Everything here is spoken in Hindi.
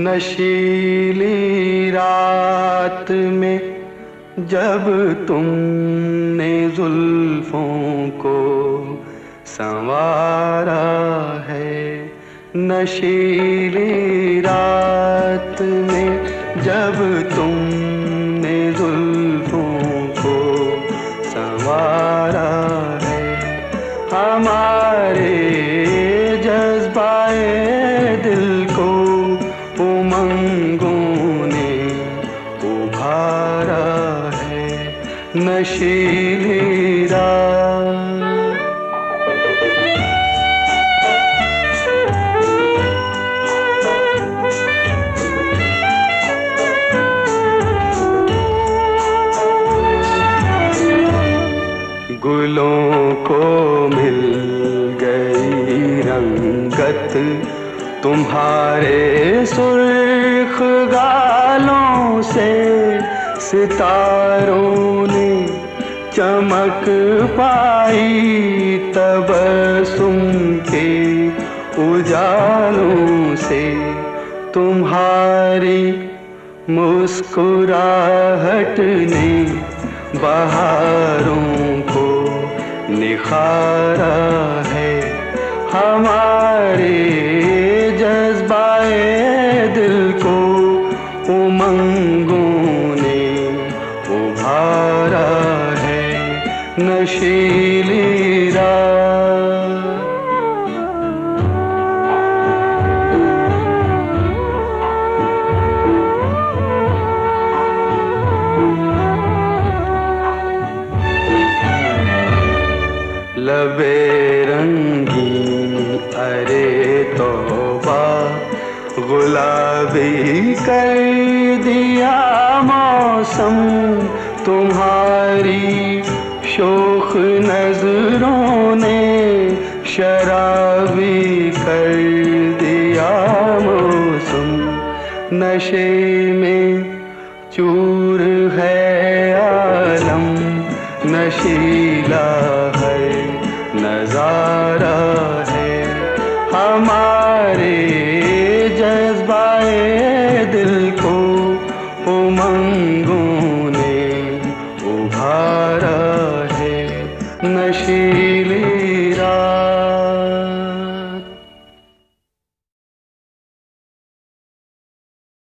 नशीली रात में जब तुमने जुल्फों को संवारा है, नशीली रात में जब तुमने जुल्फों को संवारा है, हमारे जज्बाए दिल को उमंगों ने उभारा है, नशीली रात। गुलों को मिल गई रंगत तुम्हारे सुर्ख गालों से, सितारों ने चमक पाई तबस्सुम के उजालों से, तुम्हारी मुस्कुराहट ने बहारों को निखारा है, हमारे जज्बाए दिल को उमंगों ने उभारा है, नशीली रात। लबे रंगीन अरे तौबा, गुलाबी कर दिया मौसम, तुम्हारी शोख नजरों ने शराबी कर दिया मौसम, नशे में चूर है आलम, नशीला है नजारा है, हमारे जज्बाए दिल को उमंगों ने उभारा है, नशीला